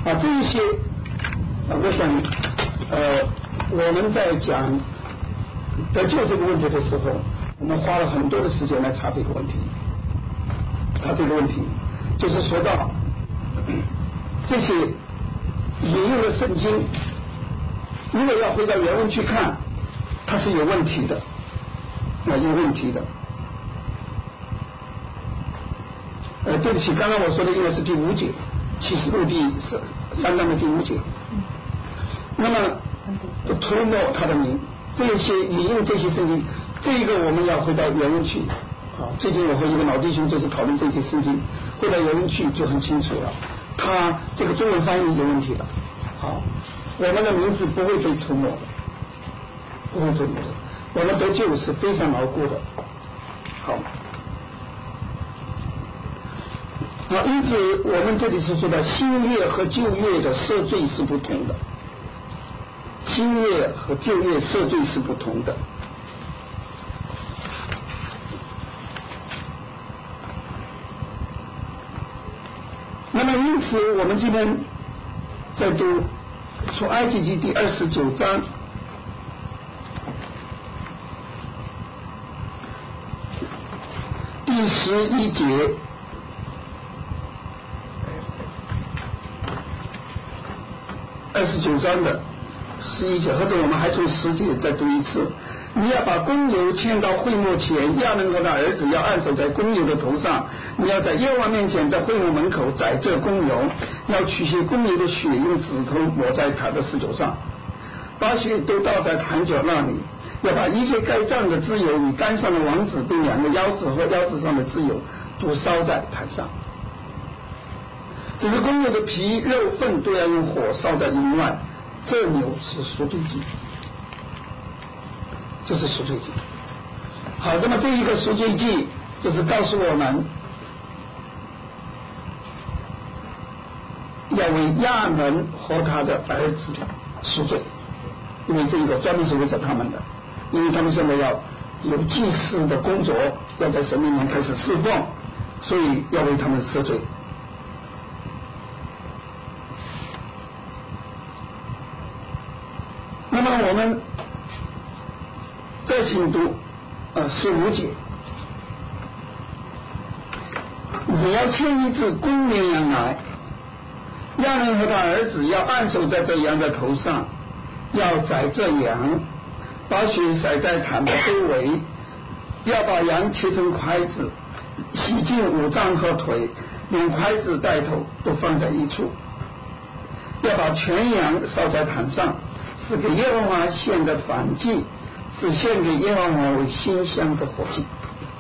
这一些我想我们在讲得救这个问题的时候，我们花了很多的时间来查这个问题。就是说到这些引用的圣经，如果要回到原文去看，它是有问题的，对不起，刚刚我说的应该是第5节，启示录第3章的第5节。那么涂抹他的名，这些引用这些圣经，这个我们要回到原文去。最近我和一个老弟兄就是讨论这些圣经，回到原文去就很清楚了，他这个中文翻译有问题了。我们的名字不会被涂抹的，我们得救是非常牢固的。因此我们这里是说的新约和旧约的赦罪是不同的，新约和旧约赦罪是不同的。那么因此我们今天在读出埃及记第29章第11节，29章的11节，或者我们还从10节再读一次。你要把公牛牵到会幕前，亚伦和他儿子要按手在公牛的头上，你要在耶和华面前在会幕门口宰这公牛，要取些公牛的血，用指头抹在他的四角上，把血都倒在坛角那里，要把一切该脏的脂油与肝上的王子并2个腰子和腰子上的脂油都烧在坛上。只是公牛的皮肉粪都要用火烧在营外，这牛是赎罪祭，这是赎罪祭。好，那么这一个赎罪祭就是告诉我们要为亚伦和他的儿子赎罪，因为这一个专门是为着他们的，因为他们现在要有祭司的工作，要在神面前开始侍奉，所以要为他们赦罪。那么我们再请读15节，你要牵一只公绵羊来，亚伦和他儿子要按手在这羊的头上，要宰这羊，把血洒在坛的周围，要把羊切成块子，洗净五脏和腿，连筷子带头都放在一处，要把全羊烧在坛上，是给耶和华献的燔祭，是献给耶和华为馨香的火祭。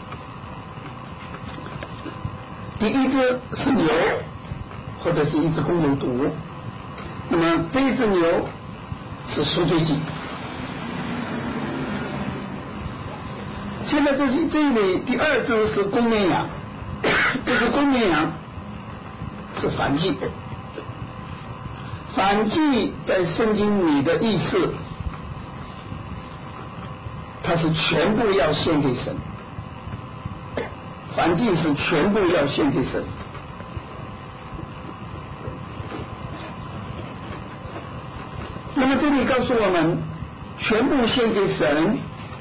第一只是牛，或者是一只公牛犊，那么这一只牛是赎罪祭。现在这里第2只是公绵羊，这个公绵羊是燔祭。燔祭在圣经里的意思，它是全部要献给神，燔祭是全部要献给神。那么这里告诉我们，全部献给神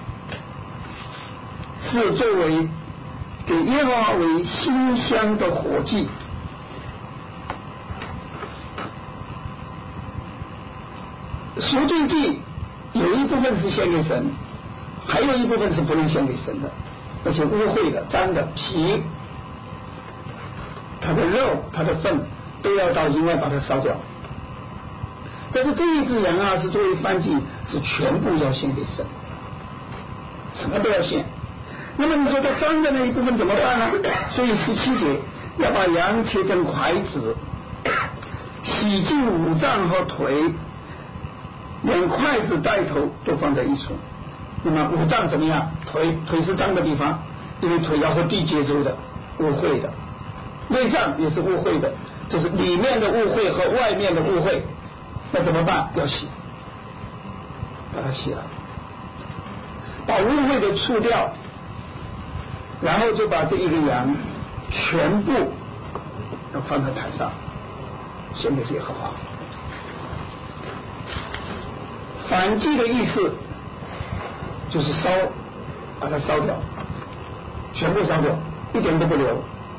是作为给耶和华为馨香的火祭。赎罪祭有一部分是献给神，还有一部分是不能献给神的，那些污秽的、脏的皮、它的肉、它的粪都要到营外把它烧掉。但是这一只羊是作为燔祭，是全部要献给神，什么都要献。那么你说它脏的那一部分怎么办呢？所以17节要把羊切成块子，洗净五脏和腿，连筷子带头都放在一处。那么五脏怎么样？腿是脏的地方，因为腿要和地接触的，污秽的。内脏也是污秽的，就是里面的污秽和外面的污秽，那怎么办？要洗，把它洗了，把污秽的除掉，然后就把这一个羊全部要放在台上， 献给耶和华。燔祭的意思就是烧，把它烧掉，全部烧掉，一点都不留。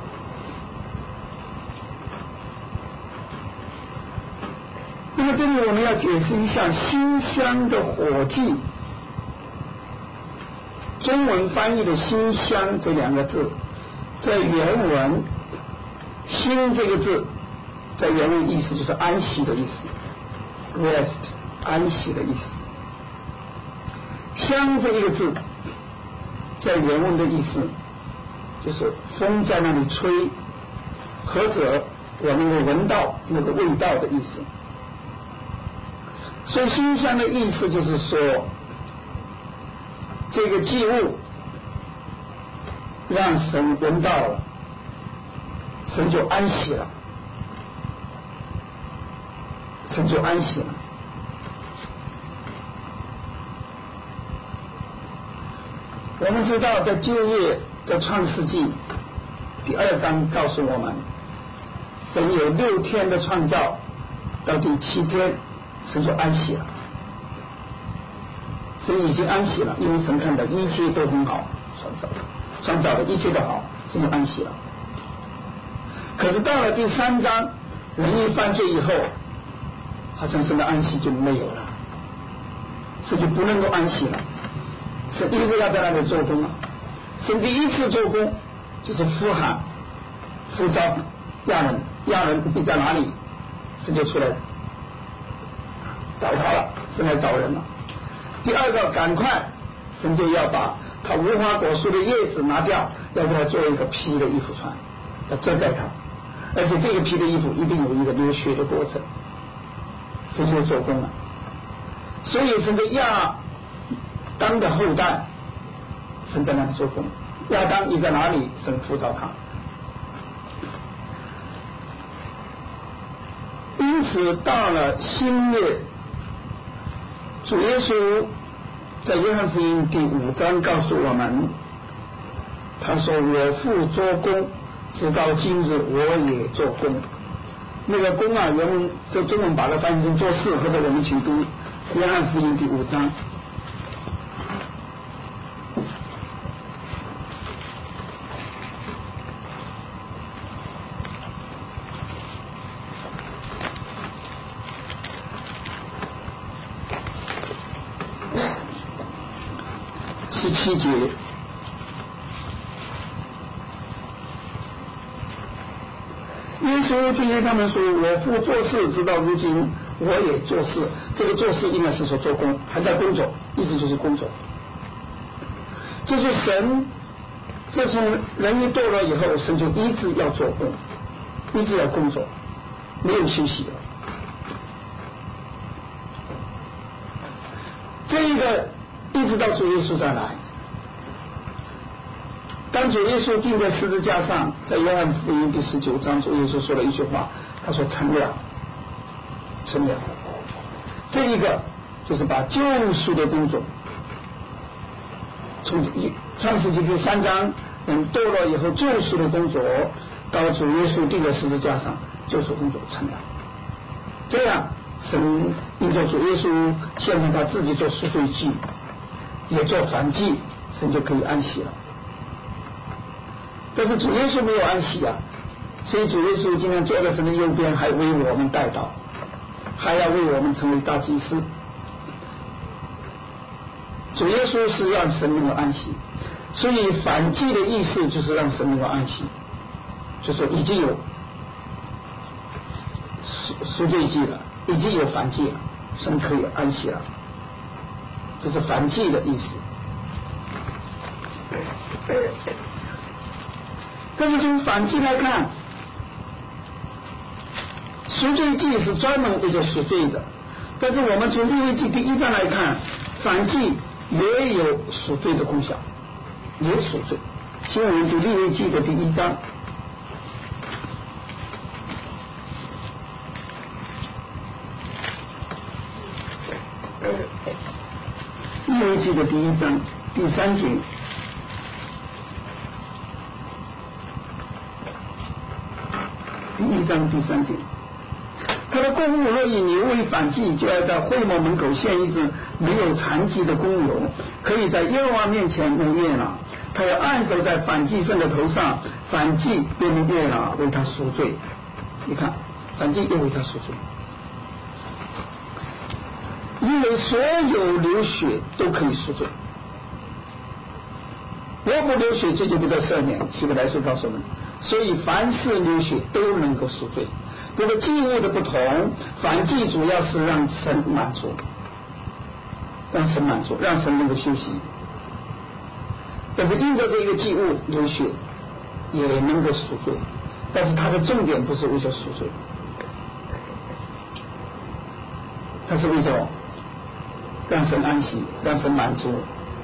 那么这里我们要解释一下馨香的火祭，中文翻译的馨香这两个字，在原文馨这个字在原文意思就是安息的意思， rest 安息的意思。香这一个字在原文的意思就是风在那里吹，或者我们能够闻到那个味道的意思。所以馨香的意思就是说，这个祭物让神闻到了，神就安息了，神就安息了。我们知道在旧约，在创世纪第2章告诉我们，神有6天的创造，到第7天神就安息了。神已经安息了，因为神看到一切都很好，创造的一切都好，神就安息了。可是到了第3章，人一犯罪以后，好像神的安息就没有了，神就不能够安息了，神一直要在那里做工啊。神第一次做工就是呼召亚伦你在哪里，神就出来找他了，神来找人了。第二个，赶快神就要把他无花果树的叶子拿掉，要给他做一个皮的衣服穿，要遮盖他，而且这个皮的衣服一定有一个流血的过程，神就做工了。所以神的亚当的后代，神在那里做工。亚当你在哪里，神呼召他。因此到了新约，主耶稣在约翰福音第5章告诉我们，他说我父做工，直到今日我也做工。那个工啊，原文这中文把它翻译成做事，或者我们一起读约翰福音第5章。17节，耶稣听见他们说我父做事，直到如今我也做事。这个做事应该是说做工，还在工作，意思就是工作。就是神自从人一堕落以后，神就一直要做工，一直要工作，没有休息了。这一个一直到主耶稣再来。当主耶稣钉在十字架上，在约翰福音第19章，主耶稣说了一句话，他说成了，成了。这一个就是把救赎的工作，从创世纪第3章人堕落以后救赎的工作，到主耶稣钉在十字架上，救赎工作成了。这样神因着主耶稣现在他自己做赎罪祭，也做燔祭，神就可以安息了。但是主耶稣没有安息啊，所以主耶稣今天坐在神的右边，还为我们代祷，还要为我们成为大祭司。主耶稣是让神能够安息，所以燔祭的意思就是让神能够安息，就是已经有赎罪祭了，已经有燔祭了，神可以安息了，这是燔祭的意思。但是从燔祭来看，赎罪祭是专门为了赎罪的，但是我们从利未记第1章来看，燔祭也有赎罪的功效，也赎罪。请我们读利未记的第1章。利未记的第1章第3节。第1章第3节， 的公物若以牛为反祭，就要在会幕门口献一只没有残疾的公牛，可以在耶和华面前能悦纳。他要按手在反祭牲的头上，反祭便能悦纳，为他赎罪。你看，反祭又为他赎罪，因为所有流血都可以赎罪。若不流血，罪就不得赦免。希伯来书告诉我们，所以凡是流血都能够赎罪。不过祭物的不同，反祭主要是让神满足，让神满足，让神能够休息。但是因着这个祭物流血也能够赎罪，但是它的重点不是为了赎罪，它是为了让神安息，让神满足。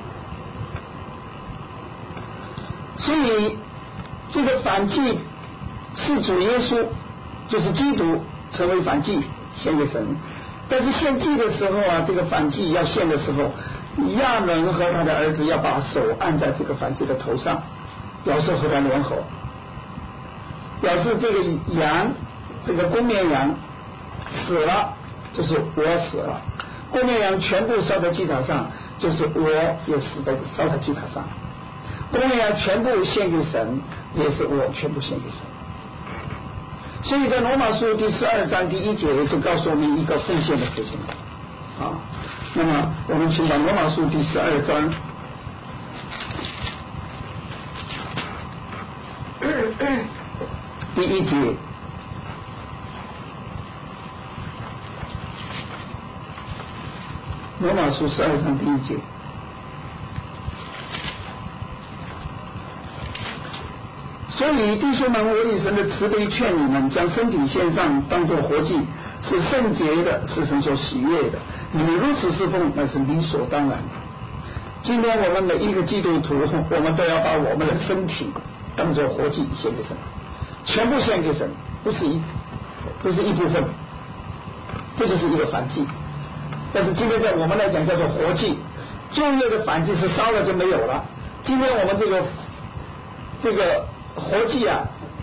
所以这个反祭是主耶稣，就是基督成为反祭献给神。但是献祭的时候啊，这个反祭要献的时候，亚伦和他的儿子要把手按在这个反祭的头上，表示和他联合，表示这个羊，这个公绵羊死了，就是我死了；公绵羊全部烧在祭坛上，就是我也死在烧在祭坛上。公绵羊全部献给神，也是我全部献给神。所以在罗马书第12章第1节就告诉我们一个奉献的事情啊。那么我们请到罗马书第12章第1节。罗马书12章第1节。所以弟兄们，我以神的慈悲劝你们，将身体献上，当作活祭，是圣洁的，是神所喜悦的。你们如此侍奉，那是理所当然的。今天我们每一个基督徒，我们都要把我们的身体当作活祭献给神，全部献给神，不是一部分，这就是一个反祭。但是今天在我们来讲叫做活祭，旧约的反祭是烧了就没有了。今天我们这个活祭啊，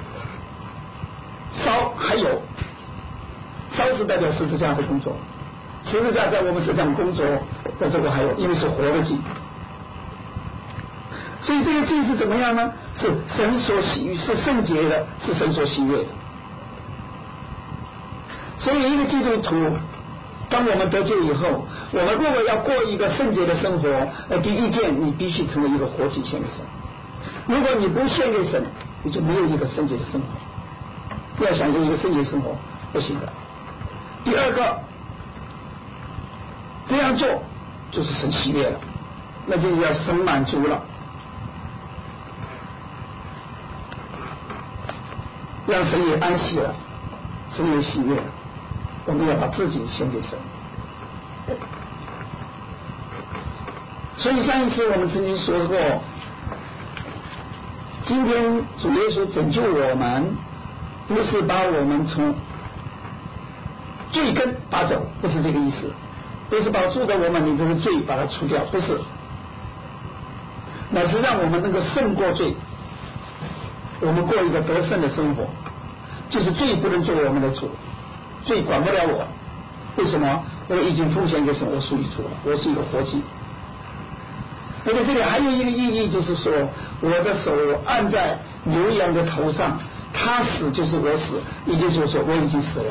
烧还有，烧是代表十字架的工作，十字架在我们身上工作，在这个还有，因为是活的祭。所以这个祭是怎么样呢？是神所喜悦，是圣洁的，是神所喜悦的。所以一个基督徒，当我们得救以后，我们如果要过一个圣洁的生活，第一件你必须成为一个活祭献给神。如果你不献给神，你就没有一个圣洁的生活。要想有一个圣洁生活，不行的。第二个，这样做就是神喜悦了，那就要神满足了，让神也安息了，神也喜悦了。我们要把自己献给神。所以上一次我们曾经说过，今天主耶稣拯救我们，不是把我们从罪根拔走，不是这个意思，不是把住在我们里头的罪把它除掉，不是，乃是让我们能够胜过罪，我们过一个得胜的生活，就是罪不能做我们的主，罪管不了我。为什么？我已经奉献给神，我属于主了，我是一个活祭。而且这里还有一个意义，就是说我的手按在牛羊的头上，他死就是我死，也就是说我已经死了。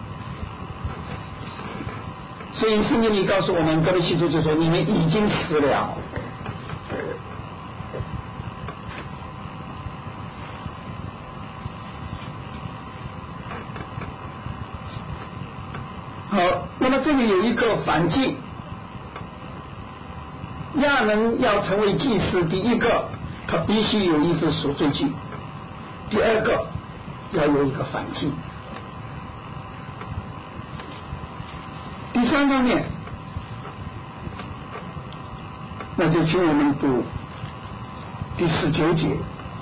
所以圣经里告诉我们，哥罗西书就说你们已经死了。好，那么这里有一个反祭，亚伦要成为祭司，第一个他必须有一只赎罪祭，第二个要有一个反祭。第三方面，那就请我们读第19节，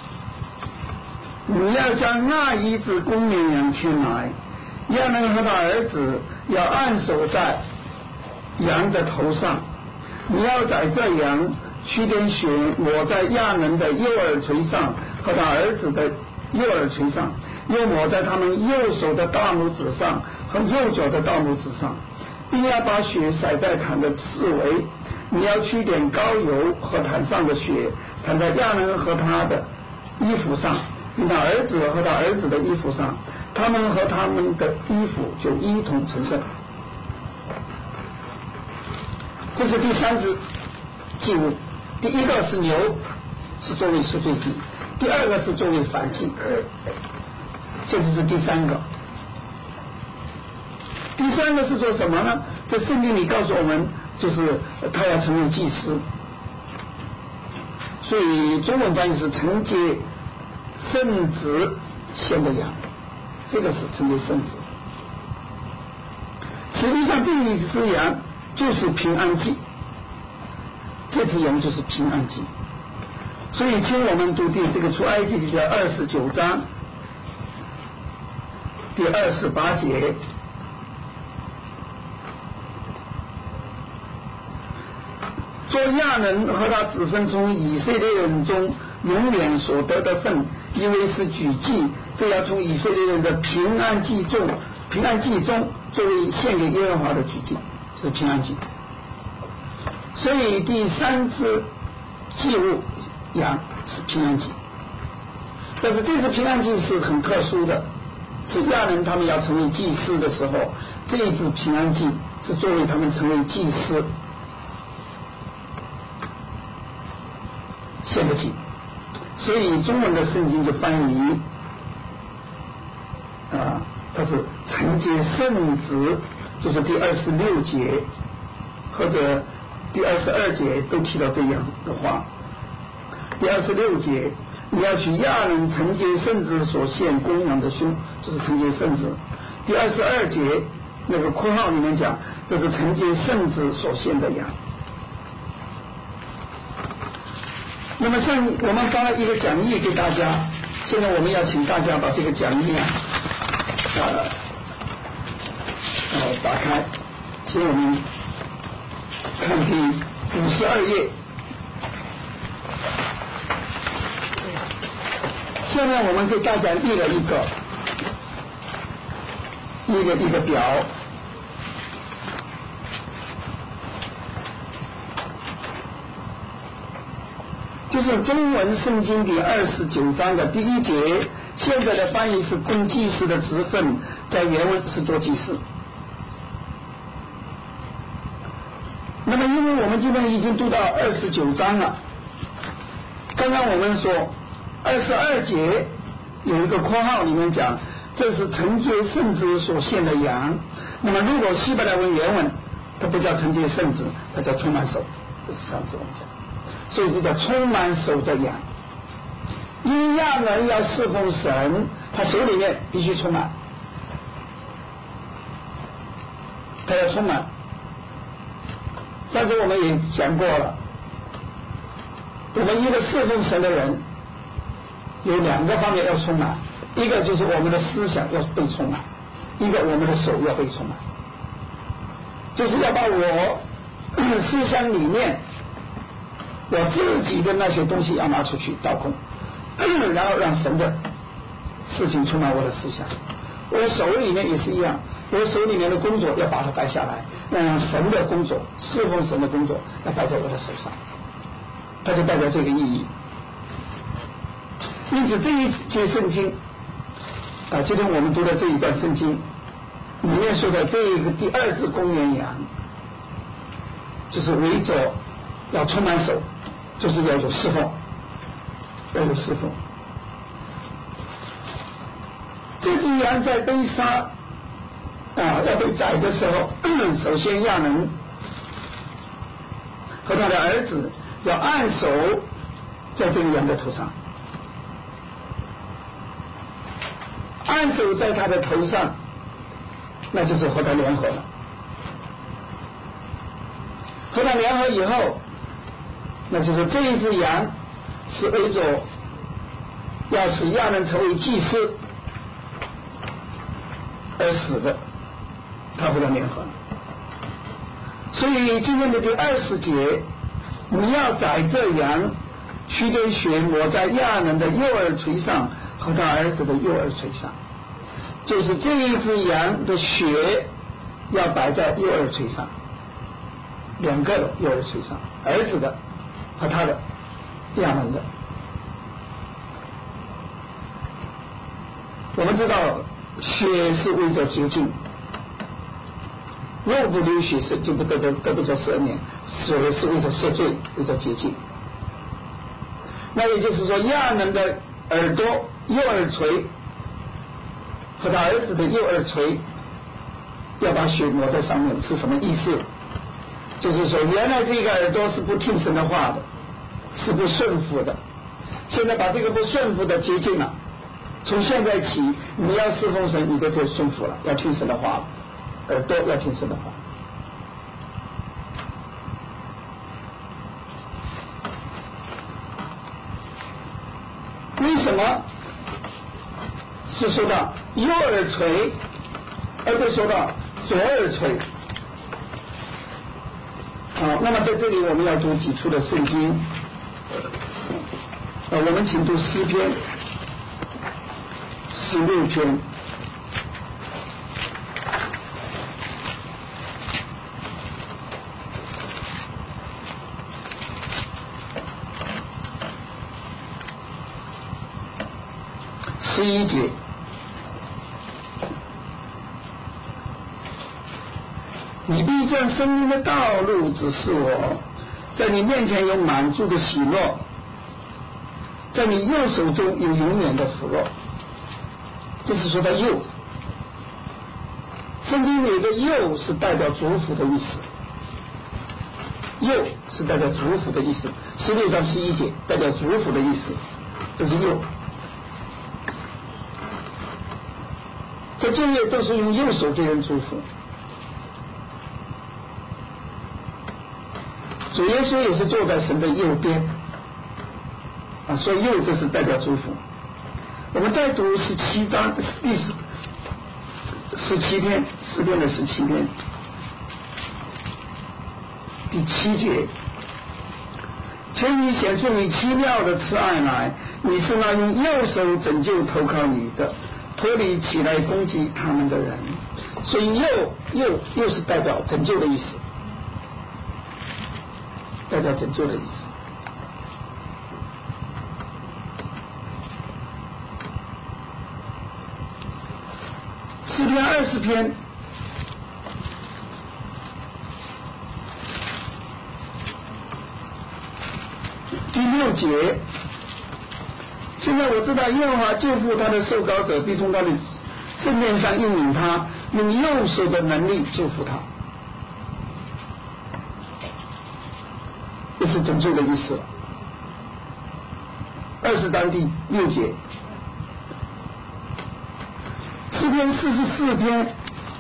你要将那一只公绵羊牵来，亚伦和他儿子要按手在羊的头上，你要在这羊取点血抹在亚伦的右耳垂上和他儿子的右耳垂上，又抹在他们右手的大拇指上和右脚的大拇指上，并要把血洒在坛的四围。你要取点膏油和坛上的血，弹在亚伦和他的衣服上，并他儿子和他儿子的衣服上，他们和他们的衣服就一同成圣。这是第三支祭物。第一个是牛，是作为赎罪祭；第二个是作为燔祭，这就是第三个。第三个是做什么呢？在圣经里告诉我们，就是他要成为祭司，所以中文翻译是承接圣旨献的羊，这个是承接圣旨。实际上这一只羊就是平安祭，这只羊就是平安祭。所以请我们读这个出埃及记的29章第28节。做亚伦和他子孙从以色列人中永远所得的份，因为是举祭，这要从以色列人的平安祭中作为献给耶和华的举祭，是平安祭。所以第三支祭物羊是平安祭，但是这次平安祭是很特殊的，是亚伦他们要成为祭司的时候，这一支平安祭是作为他们成为祭司献的祭，所以中文的圣经就翻译它是承接圣旨，就是第26节或者第22节都提到这样的话。第26节，你要去亚伦承接圣旨所献公羊的胸，就是承接圣旨。第22节那个括号里面讲，这是承接圣旨所献的羊。那么像我们发了一个讲义给大家，现在我们要请大家把这个讲义打开，请我们看第52页。下面我们给大家列了一个表，就是中文圣经第29章的第1节，现在的翻译是供祭司的职分，在原文是做祭司。那么因为我们今天已经读到29章了，刚刚我们说22节有一个括号里面讲，这是承接圣旨所献的羊。那么如果希伯来文原文，它不叫承接圣旨，它叫充满手，这是上次我们讲，所以这叫充满手的羊。因为亚伦要侍奉神，他手里面必须充满，他要充满。上次我们也讲过了，我们一个侍奉神的人有2个方面要充满，一个就是我们的思想要被充满，一个我们的手要被充满，就是要把我思想里面我自己的那些东西要拿出去倒空，然后让神的事情充满我的思想。我手里面也是一样，我手里面的工作要把它摆下来，让神的工作，侍奉神的工作要摆在我的手上，它就代表这个意义。因此这一节圣经今天我们读的这一段圣经里面说的这一个第2只公绵羊，就是围着要充满手，就是要有侍奉，要有侍奉。这只羊在被杀要被宰的时候，首先亚伦和他的儿子要按手在这个羊的头上，按手在他的头上，那就是和他联合了。和他联合以后，那就是这一只羊是为着要使亚伦成为祭司而死的，他和他联合了。所以今天的第20节，你要宰这羊，取点血抹在亚伦的右耳垂上和和他儿子的右耳垂上，就是这一只羊的血要摆在右耳垂上，两个的右耳垂上，儿子的和他的亚门的。我们知道血是为着洁净，若不流血是就不得不着赦免，血是为着赦罪，为着洁净。那也就是说，亚门的耳朵右耳垂和他儿子的右耳垂要把血抹在上面，是什么意思？就是说，原来这个耳朵是不听神的话的，是不顺服的，现在把这个不顺服的洁净了。从现在起，你要侍奉神，你就得顺服了，要听神的话了，耳朵要听神的话。为什么是说到右耳垂，而不是说到左耳垂？好，那么在这里我们要读几处的圣经。我们请读诗篇16篇。11节，你必将生命的道路指示我，在你面前有满足的喜乐，在你右手中有永远的福乐。这是说到右，圣经里的右是代表祝福的意思，右是代表祝福的意思，16章11节代表祝福的意思，这是右。在旧约都是用右手给人祝福，主耶稣也是坐在神的右边所以右这是代表祝福。我们再读17章第17篇，诗篇的17篇第7节，求你显出你奇妙的慈爱来，你是那用右手拯救投靠你的，脱离起来攻击他们的人。所以右是代表拯救的意思，代表拯救的意思。诗篇20篇第6节，现在我知道耶和华救赎他的受膏者，必从他的圣殿上应允他，用右手的能力救赎他，这是拯救的意思。20章第6节，诗篇44篇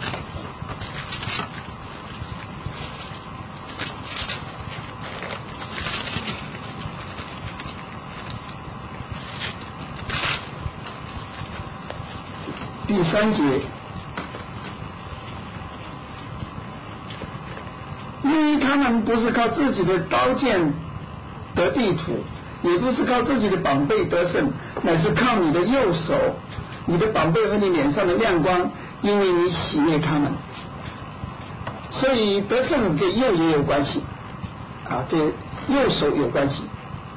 第3节，因为他们不是靠自己的刀剑得地土，也不是靠自己的膀臂得胜，乃是靠你的右手，你的膀臂和你脸上的亮光，因为你喜悦他们。所以得胜跟右也有关系跟右手有关系。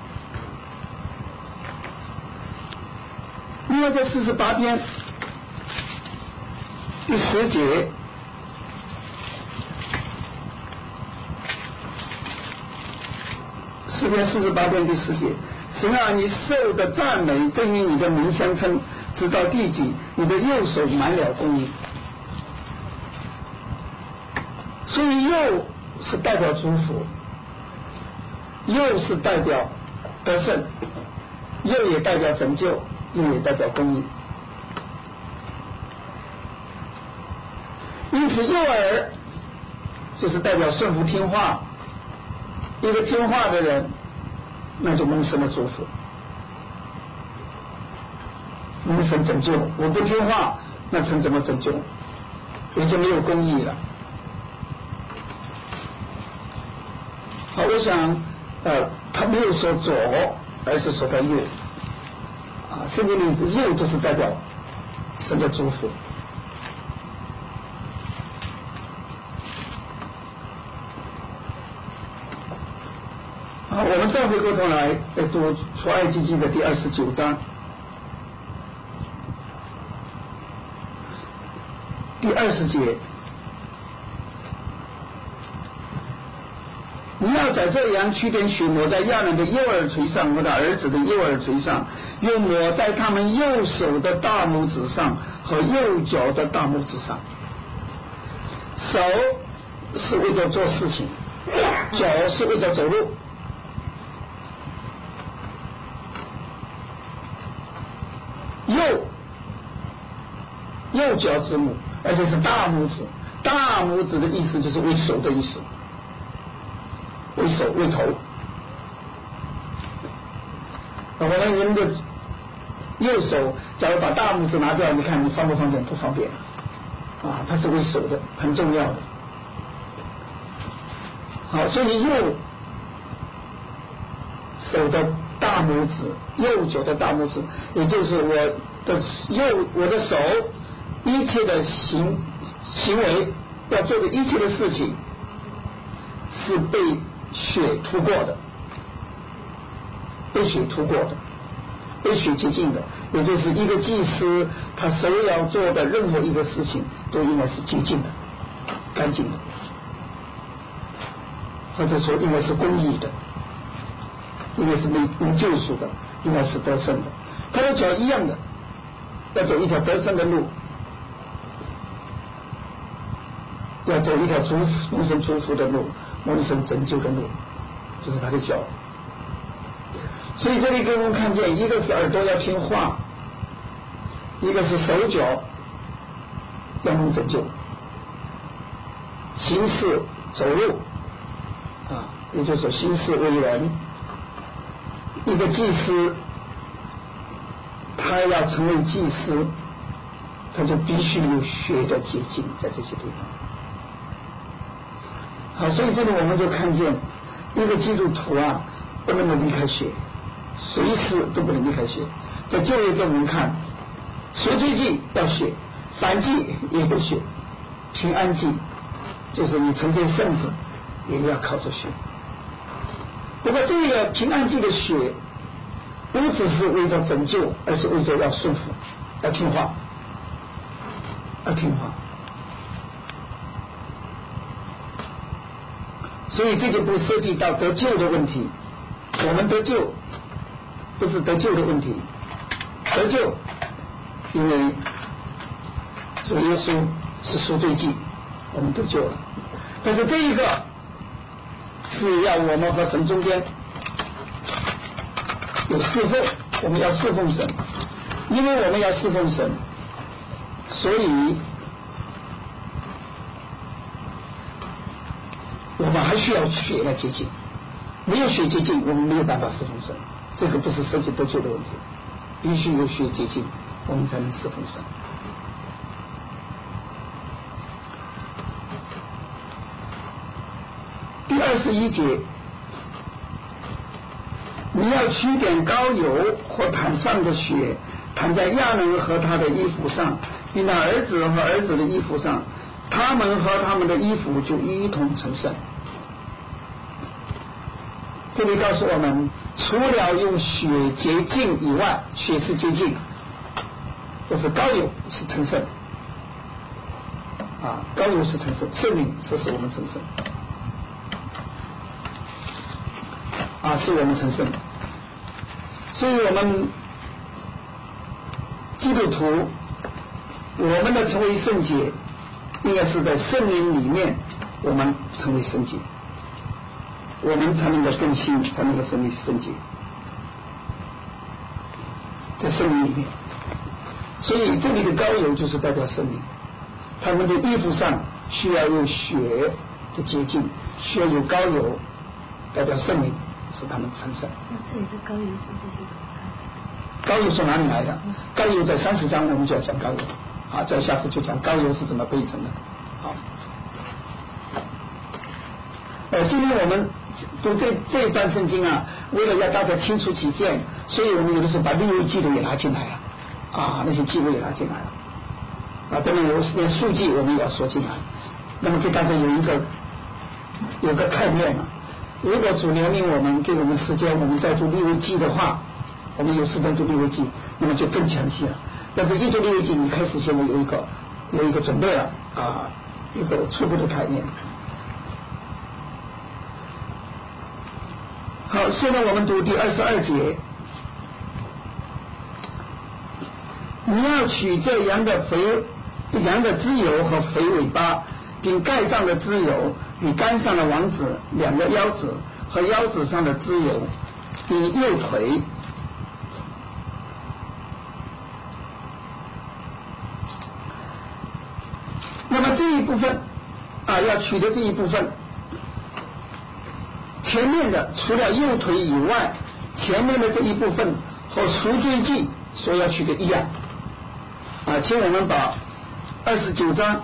另外在48篇第10节，诗篇48篇第10节，神啊，你受的赞美正与你的名相称，直到地极，你的右手满了公义。所以右是代表祝福，右是代表得胜，右也代表拯救，右也代表公义。因此右耳就是代表顺服听话，一个听话的人那就蒙神的祝福，蒙神拯救。我不听话，那神怎么拯救？也就没有公义了。好，我想他没有说左，而是说他右。 圣经里肉就是代表神的祝福。我们再回过头来读出埃及记的第29章第20节，你要在这羊取点血，抹在亚伦的右耳垂上和他儿子的右耳垂上，又抹在他们右手的大拇指上和右脚的大拇指上。手是为了做事情，脚是为了走路。右脚之母，而且是大拇指。大拇指的意思就是为手的意思，为手为头。我们人的右手，假如把大拇指拿掉，你看你方不方便？不方便它是为手的，很重要的。好，所以右手的大拇指，右脚的大拇指，也就是我的手一切的行为要做的一切的事情是被血涂过的，被血涂过的，被血洁净的，也就是一个祭司他手要做的任何一个事情都应该是洁净的、干净的，或者说应该是公义的，应该是有救赎的，应该是得胜的。他的脚一样的，要走一条得胜的路，要走一条蒙神祝福的路，蒙神拯救的路，这是他的脚。所以这里给我们看见，一个是耳朵要听话，一个是手脚要蒙拯救，行事走路也就是说行事为人。一个祭司他要成为祭司，他就必须有血的洁净在这些地方。好，所以这里我们就看见一个基督徒不能够离开血，随时都不能离开血。在旧约给我们看，赎罪祭要血，燔祭也有血，平安祭就是你承接圣子也要靠着血。不过这个平安祭的血不只是为了拯救，而是为了要顺服，要听话，要听话。所以这就不涉及到得救的问题。我们得救不是得救的问题，得救因为主耶稣是赎罪祭，我们得救了。但是这一个是要我们和神中间有侍奉，我们要侍奉神，因为我们要侍奉神，所以我们还需要血来洁净。没有血洁净，我们没有办法侍奉神。这个不是涉及得救的问题，必须有血洁净，我们才能侍奉神。第21节，你要取点膏油或坛上的血，弹在亚伦和他的衣服上，并他儿子和儿子的衣服上，他们和他们的衣服就一同成圣。这里告诉我们，除了用血洁净以外，血是洁净，就是膏油是成圣膏油是成圣，圣灵是使我们成圣是我们成圣。所以我们基督徒，我们的成为圣洁应该是在圣灵里面，我们成为圣洁，我们才能够更新，才能够成为圣洁，在圣灵里面。所以这里的膏油就是代表圣灵，他们的衣服上需要有血的洁净，需要有膏油代表圣灵，使他们成圣。 那这里的膏油是这些怎么看？ 膏油从哪里来的？膏油在30章我们就要讲膏油在下次就讲膏油是怎么备成的。好， 今天我们读这一段圣经啊，为了让大家清楚起见，所以我们有的时候把利未记录也拿进来了啊，那些记录也拿进来了啊，当然连数据我们也要说进来，那么给大家有个概念了。如果主怜悯我们，给我们时间，我们再读利未记的话，我们有时间读利未记，那么就更详细了。但是一读利未记，你开始现在有一个准备了啊，一个初步的概念。好，现在我们读第22节。你要取这羊的脂油和肥尾巴，并盖上的脂油与肝上的王子2个腰子和腰子上的脂油，并右腿。那么这一部分啊，要取的这一部分，前面的除了右腿以外，前面的这一部分和赎罪祭所要取的一样啊。请我们把29章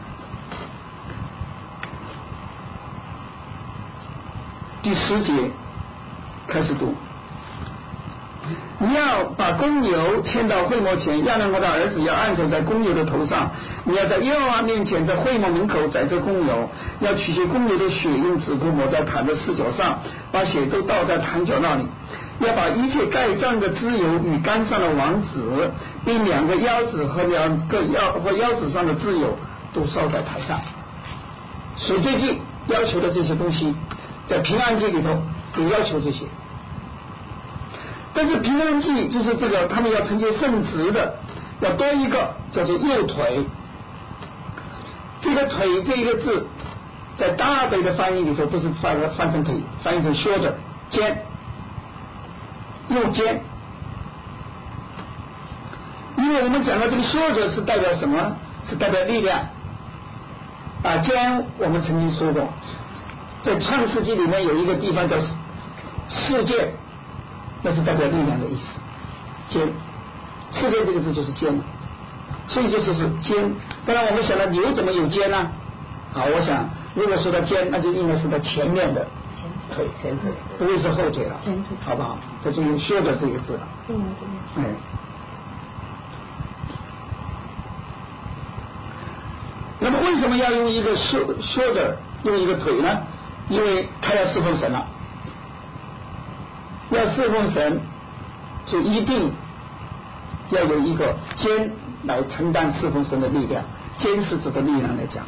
第10节开始读。你要把公牛牵到会幕前，亚伦和他儿子要按手在公牛的头上，你要在耶和华面前，在会幕门口宰这公牛，要取些公牛的血，用指头抹在坛的四角上，把血都倒在坛角那里，要把一切盖脏的脂油与肝上的王子，并2个腰子和腰子上的脂油都烧在台上。赎罪祭要求的这些东西，在平安祭里头也要求这些。但是平安祭就是这个，他们要承接圣职的，要多一个叫做右腿。这个腿这一个字，在大北的翻译里头不是翻成腿，翻译成 shoulder 肩，右肩。因为我们讲的这个 shoulder 是代表什么？是代表力量啊。肩我们曾经说过，在创世纪里面有一个地方叫世界。那是代表力量的意思，肩，世界这个字就是肩，所以就是肩。当然我们想到牛怎么有肩呢？好，我想如果说到肩，那就应该是在前面的前腿，不会是后腿了，好不好？这就用shoulder这个字了。哎，那么为什么要用一个shoulder用一个腿呢？因为他要侍奉神了。要侍奉神，就一定要有一个肩来承担侍奉神的力量。肩是指的力量来讲。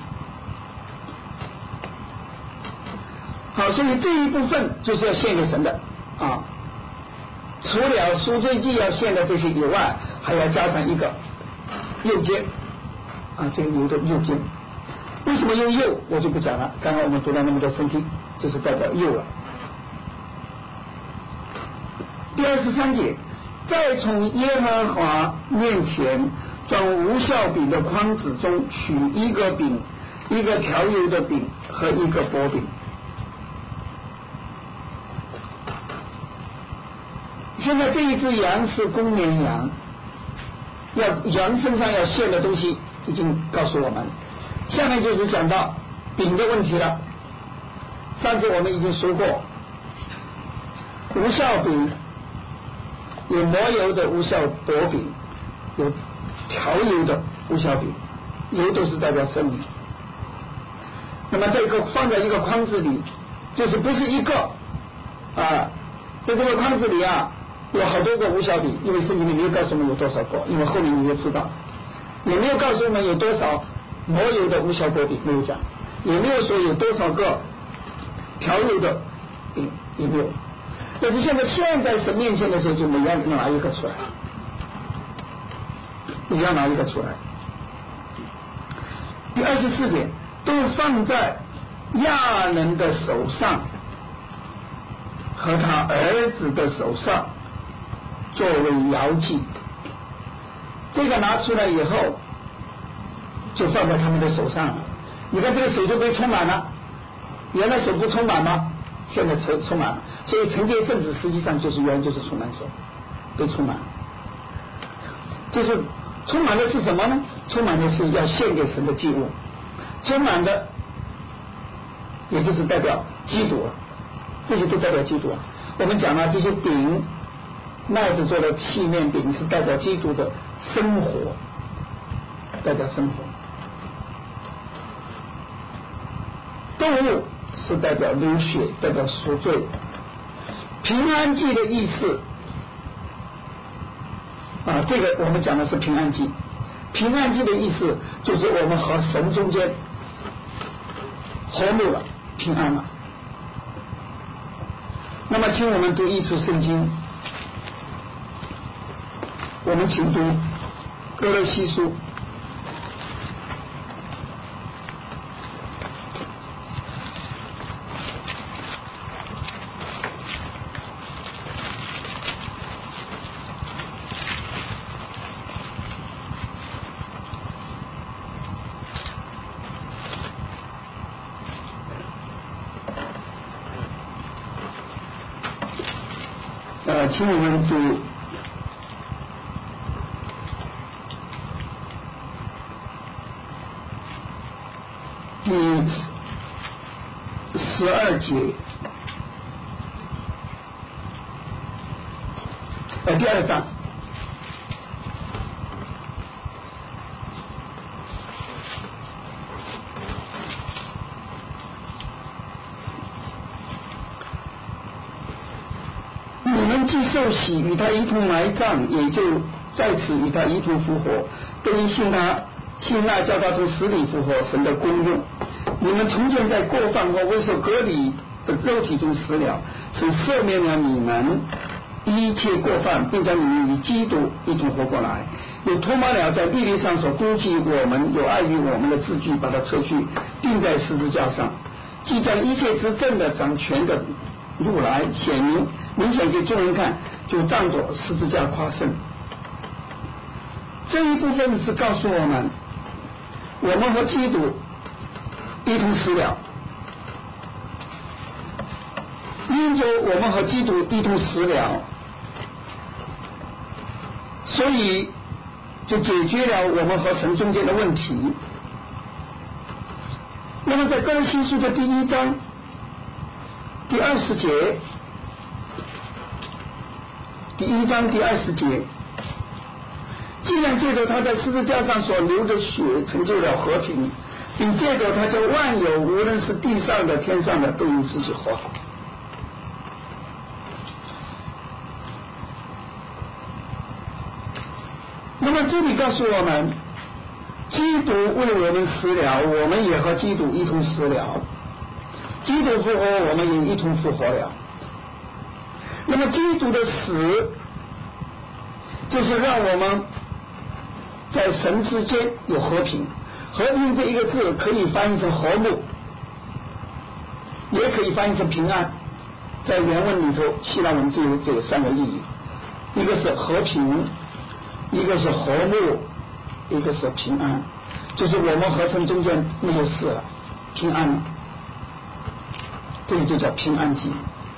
好，所以这一部分就是要献给神的啊。除了赎罪祭要献的这些以外，还要加上一个右肩啊，这个牛的右肩。为什么用右我就不讲了，刚刚我们读了那么多圣经，就是代表右了。第23节，再从耶和华面前装无酵饼的筐子中取一个饼，一个调油的饼和一个薄饼。现在这一只羊是公绵羊，羊身上要献的东西已经告诉我们，下面就是讲到饼的问题了。上次我们已经说过，无酵饼有抹油的无酵薄饼，有调油的无酵饼，油都是代表生命。那么这个放在一个筐子里，就是不是一个啊，在这个筐子里啊有好多个无酵饼，因为圣经里没有告诉我们有多少个，因为后面你也知道，也没有告诉我们有多少抹油的无酵薄饼，没有讲，也没有说有多少个调油的饼，也没有。但是现在神面前的时候，就每样拿一个出来，每样拿一个出来。第24节，都放在亚伦的手上和他儿子的手上，作为摇祭。这个拿出来以后，就放在他们的手上了。你看这个手就被充满了，原来手不充满吗？现在充满了，所以承接圣旨实际上就是原来就是充满手，被充满。就是充满的是什么呢？充满的是要献给神的祭物，充满的也就是代表基督了，这些都代表基督啊。我们讲了这些饼，麦子做的器皿饼是代表基督的生活，代表生活。动物是代表流血，代表赎罪。平安祭的意思啊，这个我们讲的是平安祭。平安祭的意思就是我们和神中间和睦了，平安了。那么请我们读一处圣经，我们请读哥罗西书请我们读第12节，第2章。既受洗与他一同埋葬，也就在此与他一同复活，都因信那叫他从死里复活神的功用。你们从前在过犯和未受割礼的肉体中死了，是赦免了你们一切过犯，并将你们与基督一同活过来。又托马了在律例上所估计我们有碍于我们的字句，把它撤去，钉在十字架上。即将一切执政的掌权的路来显明显给众人看，就仗着十字架夸胜。这一部分是告诉我们，我们和基督一同死了，因着我们和基督一同死了，所以就解决了我们和神中间的问题。那么在哥罗西书的第1章第20节，第1章第20节，既然借着他在十字架上所流的血成就了和平，并借着他将万有，无论是地上的天上的，都与自己和好。那么这里告诉我们，基督为我们死了，我们也和基督一同死了。基督复活，我们也一同复活了。那么基督的死就是让我们在神之间有和平。和平这一个字可以翻译成和睦，也可以翻译成平安。在原文里头，希腊文就有这3个意义，一个是和平，一个是和睦，一个是平安，就是我们和神中间没有事了，平安了，这个就叫平安祭。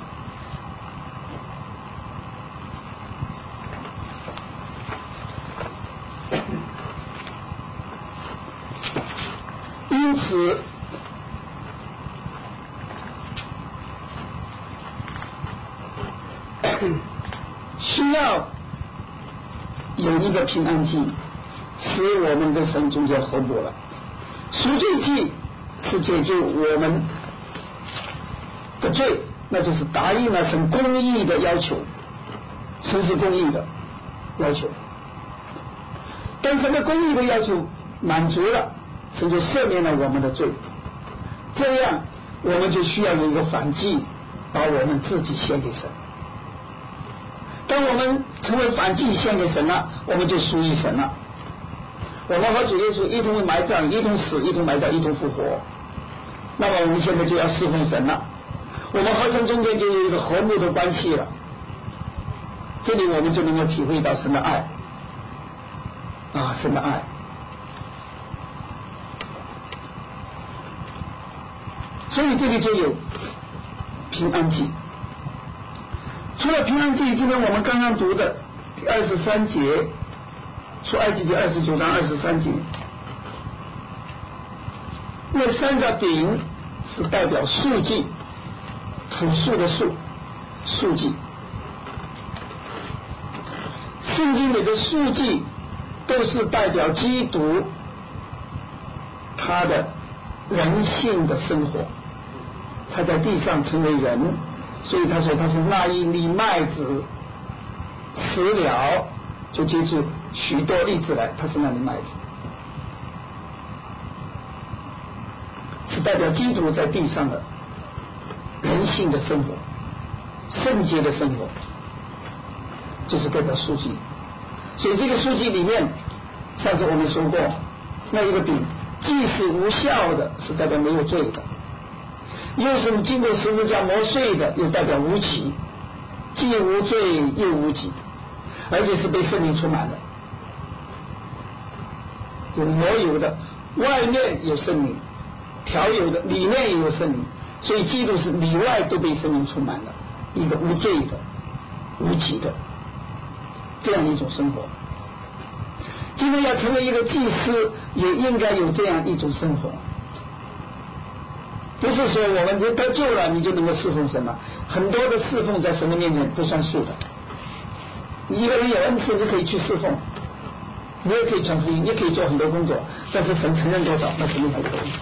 因此需要有一个平安祭，使我们跟神中间和睦了。赎罪祭是解决我们的罪，那就是答应了神公义的要求，神是公义的要求，但神的公义的要求满足了，神就赦免了我们的罪。这样我们就需要有一个反祭，把我们自己献给神。当我们成为反祭献给神了，我们就属于神了。我们和主耶稣一同埋葬，一同死，一同埋葬，一同复活。那么我们现在就要侍奉神了，我们和神中间就有一个和睦的关系了。这里我们就能够体会到神的爱啊，神的爱。所以这里就有平安祭。除了平安祭，今天我们刚刚读的第23节，出埃及记29章23节，那3个饼是代表数记，朴素的数，数记。圣经里的数记都是代表基督他的人性的生活，他在地上成为人，所以他说他是那一粒麦子死了就结出许多粒子来，他是那粒麦子，是代表基督在地上的人性的生活，圣洁的生活，就是代表书记。所以这个书记里面，上次我们说过，那一个饼既是无效的，是代表没有罪的，又是经过十字架磨碎的，又代表无己，既无罪又无己，而且是被圣灵充满的，有抹油的，外面有圣灵，调油的，里面也有圣灵，所以基督是里外都被圣灵充满了，一个无罪的、无己的这样一种生活。今天要成为一个祭司，也应该有这样一种生活，不是说我们就得救了你就能够侍奉神了。很多的侍奉在神的面前不算数的。你一个人有恩赐，你可以去侍奉，你也可以传福音，你也可以做很多工作，但是神承认多少，那是另外一个问题。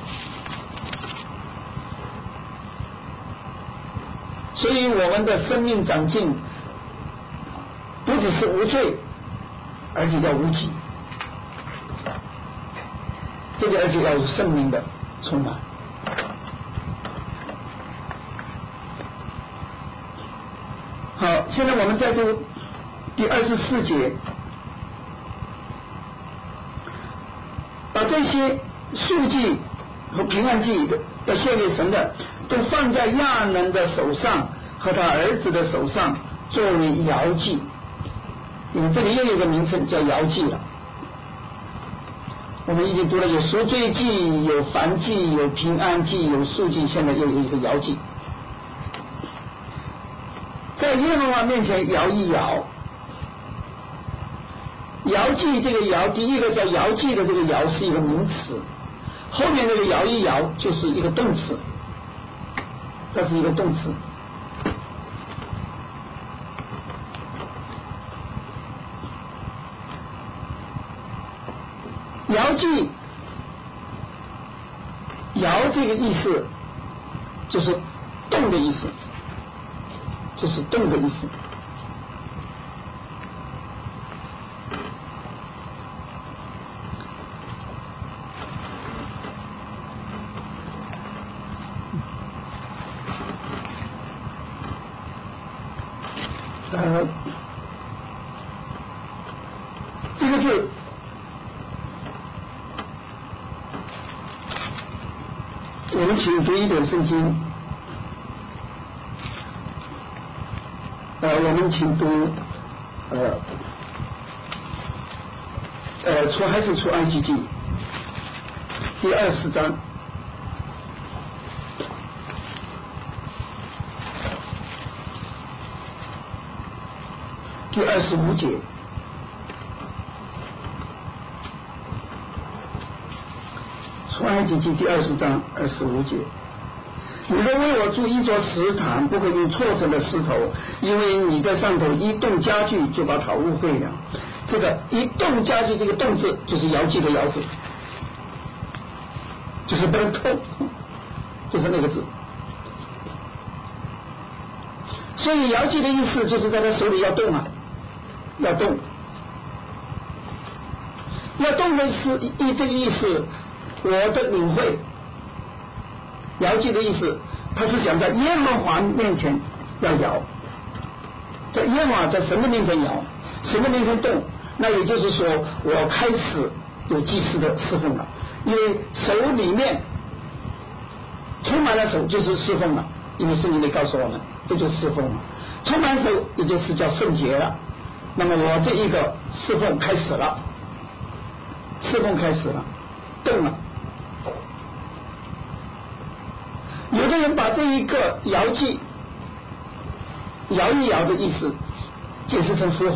所以我们的生命长进不只是无罪，而且要无己，这个而且要有圣灵的充满。好，现在我们再读第24节，把这些数记和平安祭的献给神的，都放在亚能的手上和他儿子的手上，作为摇祭。这里又有个名称叫摇祭了。我们已经读了有赎罪祭、有燔祭、有平安祭、有数祭，现在又有一个摇祭。在耶和华面前摇一摇，摇祭这个摇，第一个叫摇祭的这个摇是一个名词，后面这个摇一摇就是一个动词，它是一个动词。摇祭，摇这个意思就是动的意思，就是动的意思。这个字我们请读一点圣经，我们请读出埃及记第20章第25节。出埃及记第20章25节，你若为我筑一座石坛，不可用错成的石头，因为你在上头一动家具，就把它误会了。这个一动家具，这个动字就是摇祭的摇字，就是不能动，就是那个字。所以摇祭的意思就是在他手里要动啊，要动，要动的是这个意思。我的领会，摇祭的意思，他是想在耶和华面前要摇，在耶和华在神的面前摇，神的面前动，那也就是说我开始有祭司的侍奉了，因为手里面充满了手就是侍奉了，因为圣经里告诉我们这就是侍奉了，充满手也就是叫圣洁了。那么我这一个侍奉开始了，侍奉开始了，动了。有的人把这一个摇祭摇一摇的意思解释成复活，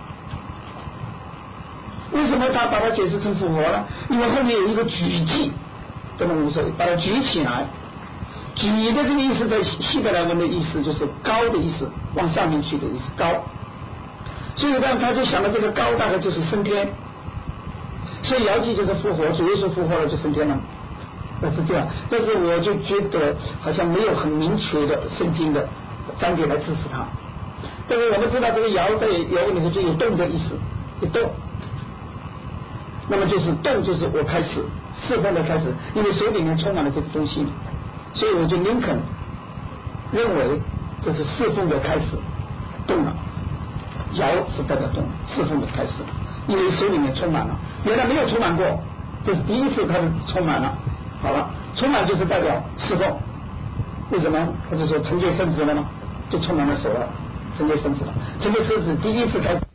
为什么他把它解释成复活呢？因为后面有一个举祭，这么无所谓，把它举起来， 举的这个意思在希伯来文的意思就是高的意思，往上面去的意思，高。所以呢，他就想到这个高大概就是升天，所以摇祭就是复活，主耶稣复活了就升天了，是这样。但是我就觉得好像没有很明确的圣经的章节来支持它。但是我们知道这个摇在摇里面就有动的意思，有动，那么就是动就是我开始侍奉的开始，因为手里面充满了这个东西，所以我就宁肯认为这是侍奉的开始，动了。摇是代表动，侍奉的开始，因为手里面充满了，原来没有充满过，这是第一次开始充满了。好了，充满就是代表侍奉，为什么？他就说承接圣旨了吗？就充满了手了，承接圣旨了，承接圣旨第一次开始。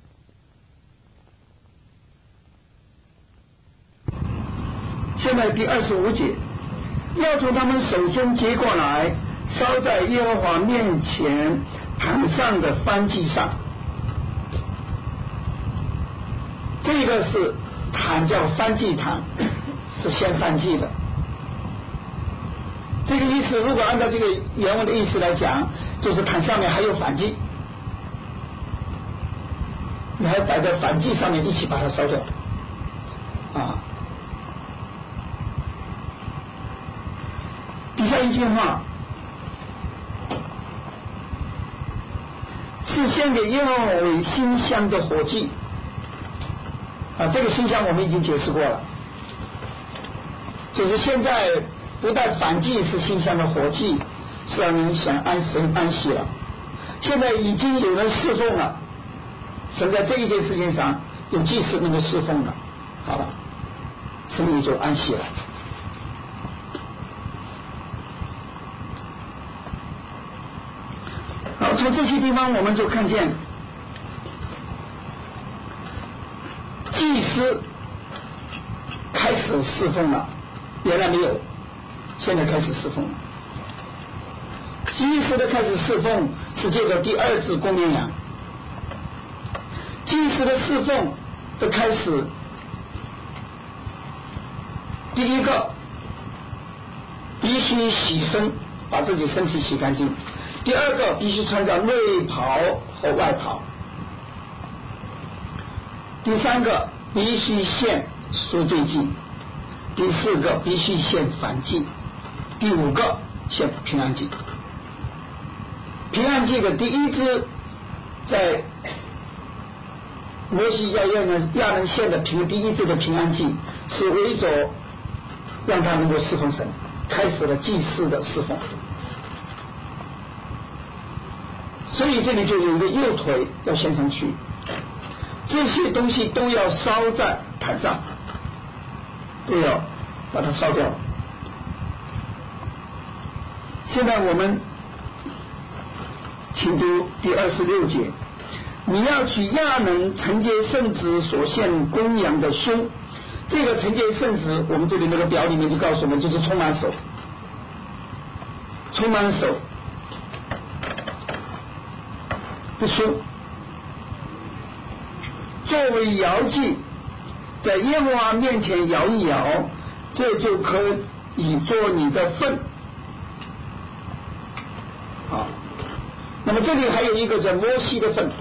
现在第25节，要从他们手中接过来，烧在耶和华面前坛上的燔祭上。这个是坛叫燔祭坛，是先燔祭的。这个意思如果按照这个原文的意思来讲，就是坛上面还有燔祭，你还摆在燔祭上面一起把它烧掉啊。底下一句话是献给耶和华为馨香的火祭啊，这个馨香我们已经解释过了，就是现在不但燔祭是馨香的火祭，是让人想安神安息了，现在已经有人侍奉了，神在这一件事情上有祭司能够侍奉了，好了，神也就安息了。好，从这些地方我们就看见祭司开始侍奉了，原来没有，现在开始侍奉了。祭司的开始侍奉是借着第二次公绵羊，祭司的侍奉的开始，第一个必须洗身，把自己身体洗干净；第二个必须穿着内袍和外袍；第三个必须献赎罪祭；第四个必须献燔祭；第五个献平安祭。平安祭的第一支在摩西要人献的第一支的平安祭，是为着让他能够侍奉神，开始了祭司的侍奉。所以这里就有一个右腿要献上去，这些东西都要烧在坛上，都要把它烧掉。现在我们请读第26节，你要取亚伦承接圣旨所献公羊的胸，这个承接圣旨，我们这里那个表里面就告诉我们，就是充满手，充满手的胸，作为摇祭，在耶和华面前摇一摇，这就可以做你的份。好，那么这里还有一个叫摩西的份，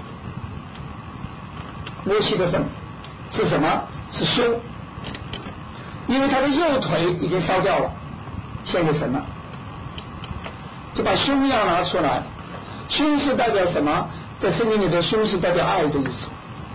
摩西的份是什么？是胸，因为他的右腿已经烧掉了，献给神了，就把胸要拿出来。胸是代表什么？在圣经里的胸是代表爱的意思。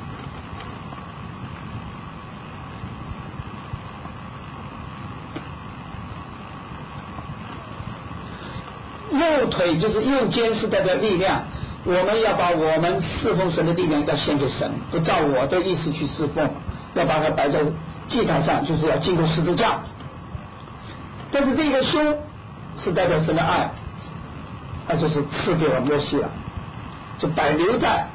右腿就是右肩，是代表力量。我们要把我们侍奉神的力量要献给神，不照我的意思去侍奉，要把它摆在祭坛上，就是要经过十字架。但是这个胸是代表神的爱，那就是赐给了摩西了，就摆留在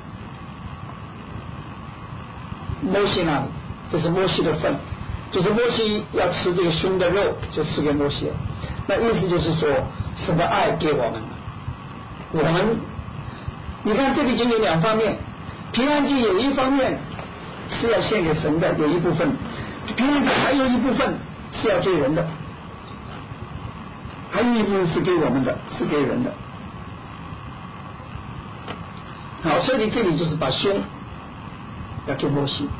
摩西那里，这是摩西的份，就是摩西要吃这个胸的肉，就赐给摩西了。那意思就是说，神的爱给我们了。我们，你看这里经有两方面，平安祭有一方面是要献给神的，有一部分；平安祭还有一部分是要救人的，还还有一部分是给我们的，是给人的。好，所以这里就是把胸要给摩西，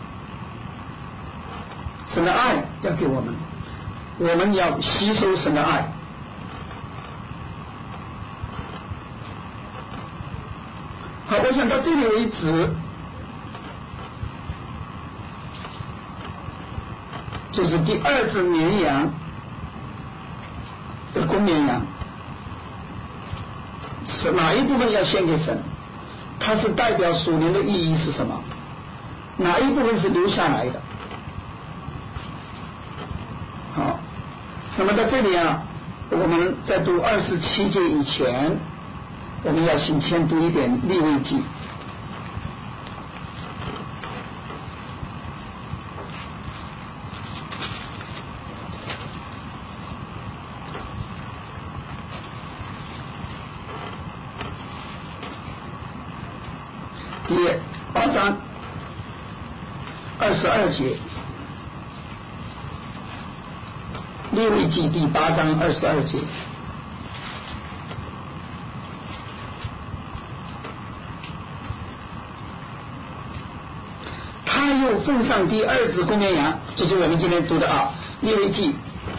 神的爱要给我们，我们要吸收神的爱。好，我想到这里为止，就是第二只绵羊的公绵羊，是哪一部分要献给神？它是代表属灵的意义是什么？哪一部分是留下来的？好，那么在这里啊，我们在读27节以前，我们要先读一点利未记。第8章22节，利未记第8章22节。他又奉上第二只公绵羊，就是我们今天读的啊，利未记，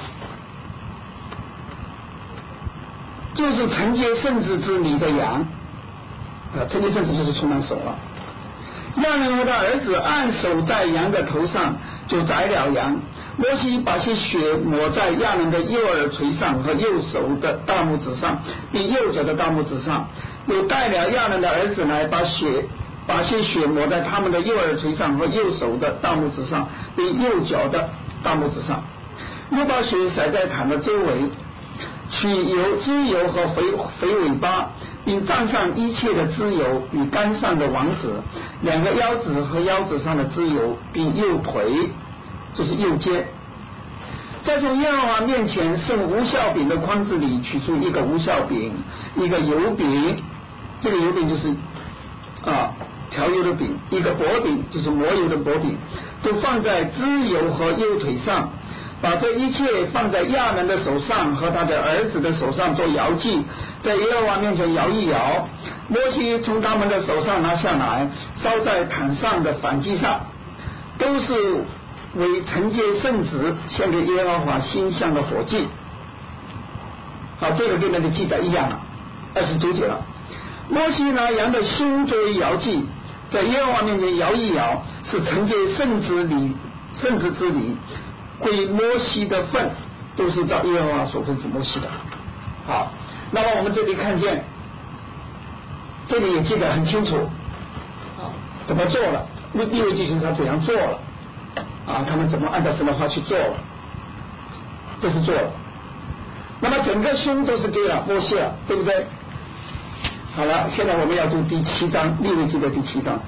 就是承接圣旨之礼的羊。承接圣旨就是充满手了。亚伦和他儿子按手在羊的头上，就宰了羊。摩西把些血抹在亚伦的右耳垂上和右手的大拇指上，并右脚的大拇指上，又带了亚伦的儿子来，把些血抹在他们的右耳垂上和右手的大拇指上，并右脚的大拇指上，又把血洒在坛的周围，取脂油和肥尾巴，并蘸上一切的脂油与肝上的网子，两个腰子和腰子上的脂油，并右腿，就是右肩。再从耶和华面前盛无酵饼的筐子里取出一个无酵饼，一个油饼，这个油饼就是调油的饼，一个薄饼，就是抹油的薄饼，都放在脂油和右腿上。把这一切放在亚伦的手上和他的儿子的手上做摇祭，在耶和华面前摇一摇。摩西从他们的手上拿下来，烧在坛上的燔祭上，都是为承接圣旨，献给耶和华馨香的火祭。好，这个跟那个记载一样了，29节了。摩西拿羊的胸作为摇祭，在耶和华面前摇一摇，是承接圣旨之礼，归摩西的份，都是照耶和华所吩咐摩西的。好，那么我们这里看见，这里也记得很清楚，怎么做了？利未记他怎样做了？他们怎么按照神的话去做了？这是做了。那么整个胸都是给了摩西了，对不对？好了，现在我们要读第7章，利未记的第7章。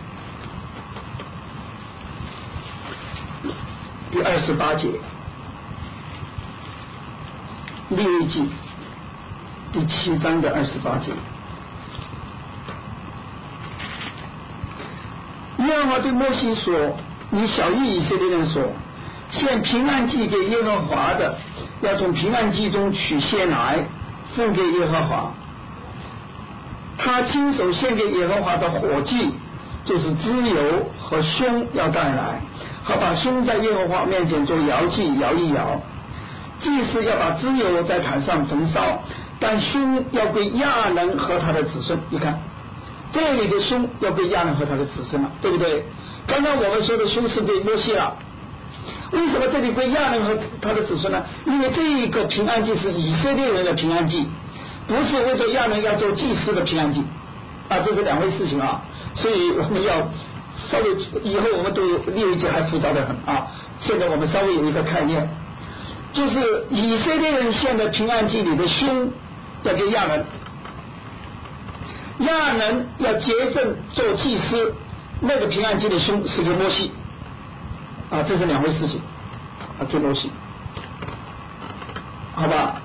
第28节，利未记第7章的28节。耶和华对摩西说：“你晓谕以色列人说，献平安祭给耶和华的，要从平安祭中取些来，奉给耶和华。他亲手献给耶和华的火祭，就是脂油和胸要带来，好把胸在耶和华面前做摇祭，摇一摇。祭司要把脂油在坛上焚烧，但胸要归亚伦和他的子孙。你看，这里的胸要归亚伦和他的子孙了，对不对？刚刚我们说的胸是归摩西了，为什么这里归亚伦和他的子孙呢？因为这一个平安祭是以色列人的平安祭，不是为了亚伦要做祭司的平安祭这是两回事情啊。所以我们要稍微以后我们对利未记还复杂的很现在我们稍微有一个概念，就是以色列人献的平安祭里的胸要给亚伦，亚伦要接正做祭司，那个平安祭的胸是给摩西这是两回事情给摩西，好吧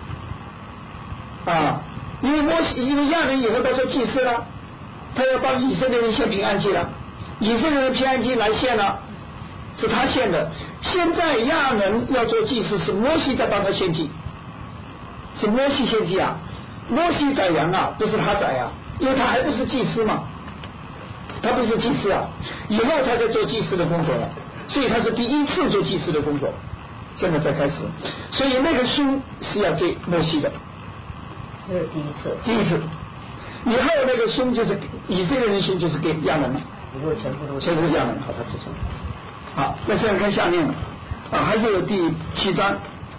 因为亚伦以后他做祭司了，他要帮以色列人献平安祭了，以色列人平安祭来献了，是他献的。现在亚伦要做祭司，是摩西在帮他献祭， 是摩西献祭啊，摩西宰羊啊，不是他宰啊，因为他还不是祭司嘛，他不是祭司啊，以后他在做祭司的工作了，所以他是第一次做祭司的工作，现在才开始，所以那个书是要给摩西的， 这是第一次， 以后那个书就是以色列人书就是给亚伦了， 以后全部都全是亚伦和他子孙。好，那现在看下面啊，还是有第7章。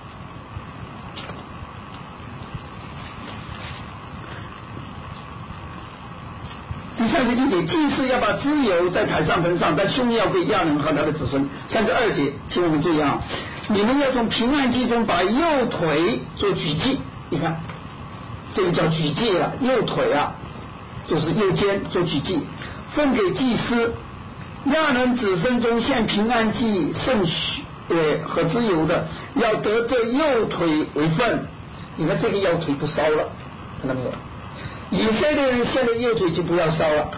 第31节，祭司要把脂油在台上喷上，但胸要归亚伦和他的子孙。32节，请我们注意啊，你们要从平安祭中把右腿做举祭，你看这个叫举祭了，右腿啊就是右肩做举祭，分给祭司。亚伦子孙中献平安祭圣血和脂油的，要得这右腿为分。你看这个右腿不烧了，看到没有？以色列人献的右腿就不要烧了，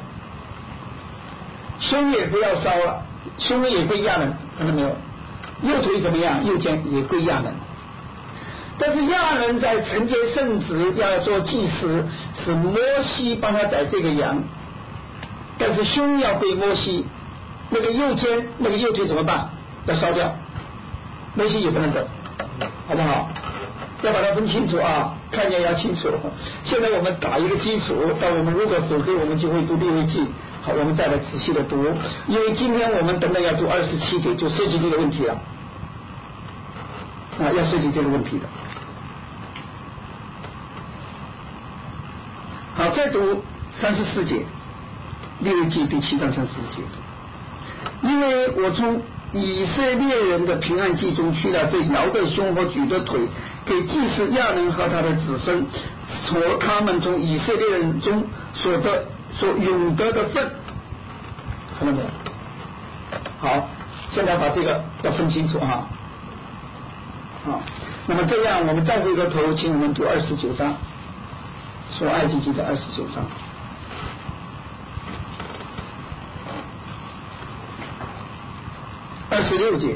胸也不要烧了，胸也归亚伦，看到没有？右腿怎么样？右肩也归亚伦。但是亚伦在承接圣职要做祭司，是摩西帮他宰这个羊，但是胸要归摩西，那个右肩那个右腿怎么办？要烧掉，摩西也不能得，好不好？要把它分清楚啊，看见要清楚。现在我们打一个基础，但我们如果手黑，我们就会读利未记。好，我们再来仔细的读，因为今天我们等等要读27节，就涉及这个问题了啊，要涉及这个问题的。好，再读34节，利未记第7章34节。因为我从以色列人的平安祭中去了这摇的胸和举的腿，给祭司亚伦和他的子孙和他们从以色列人中所永得的份，看到没有？好，现在把这个要分清楚啊。好，那么这样我们再回过头，请我们读29章，说埃及记的29章。26节，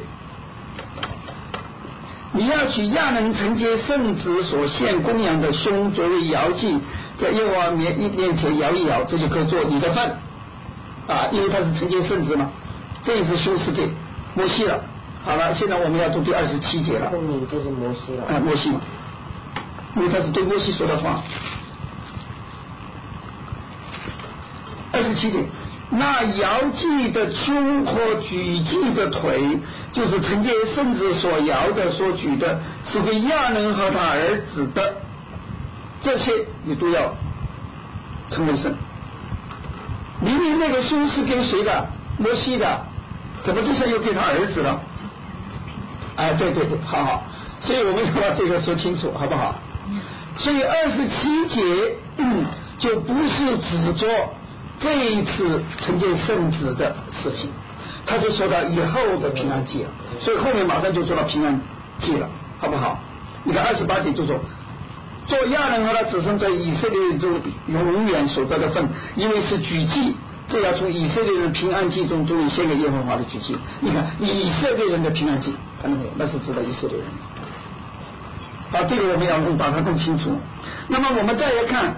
你要取亚伦承接圣职所献供养的胸作为摇祭，在耶和华面前摇一摇，这就可以做你的份啊，因为他是承接圣职嘛。这一次胸是给摩西了。好了，现在我们要读第27节了。 后面就是摩西了。 摩西嘛，因为他是对摩西说的话。27节。那摇祭的胸和举祭的腿，就是承接圣旨所摇的所举的，是给亚伦和他儿子的，这些你都要成为圣。明明那个书是给谁的？摩西的，怎么这下又给他儿子了？哎，对对对，好好，所以我们要把这个说清楚，好不好？所以27节就不是只做这一次承接圣旨的事情，他是说到以后的平安祭了，所以后面马上就说到平安祭了，好不好？你看28节就说，做亚伦和他子孙在以色列中永远所得的份，因为是举祭，这要从以色列人平安祭中终于献给耶和华的举祭。你看以色列人的平安祭，看到没有？那是指的以色列人。好，这个我们要把它弄清楚。那么我们再来看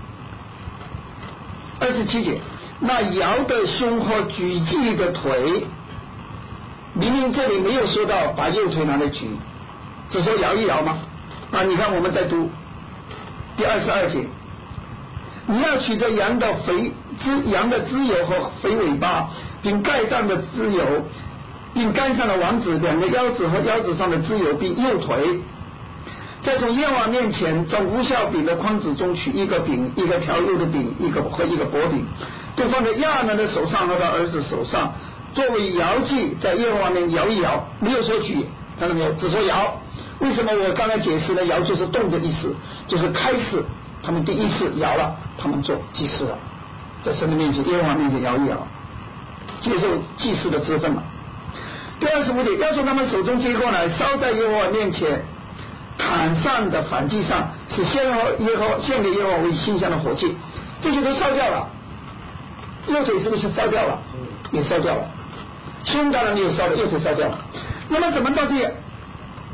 27节，那摇的胸和举祭的腿，明明这里没有说到把右腿拿来举，只说摇一摇嘛。啊，你看我们再读第22节，你要取着羊的脂油和肥尾巴，并盖上的脂油，并杆上的网子，两个腰子和腰子上的脂油，并右腿。再从耶和华面前从无酵饼的筐子中取一个饼，一个调油的饼，一个薄饼，都放在亚伦的手上和他儿子手上，作为摇祭，在耶和华面摇一摇，没有说举，看到没有？只说摇。为什么我刚才解释呢？摇就是动的意思，就是开始他们第一次摇了，他们做祭司了，在神的面前耶和华面前摇一摇，接受祭司的职分了。第25节，要从他们手中接过来，烧在耶和华面前坛上的燔祭上，是献给耶和华为馨香的火祭，这些都烧掉了。右腿是不是烧掉了？也烧掉了。胸当然没有烧的，右腿烧掉了。那么怎么到这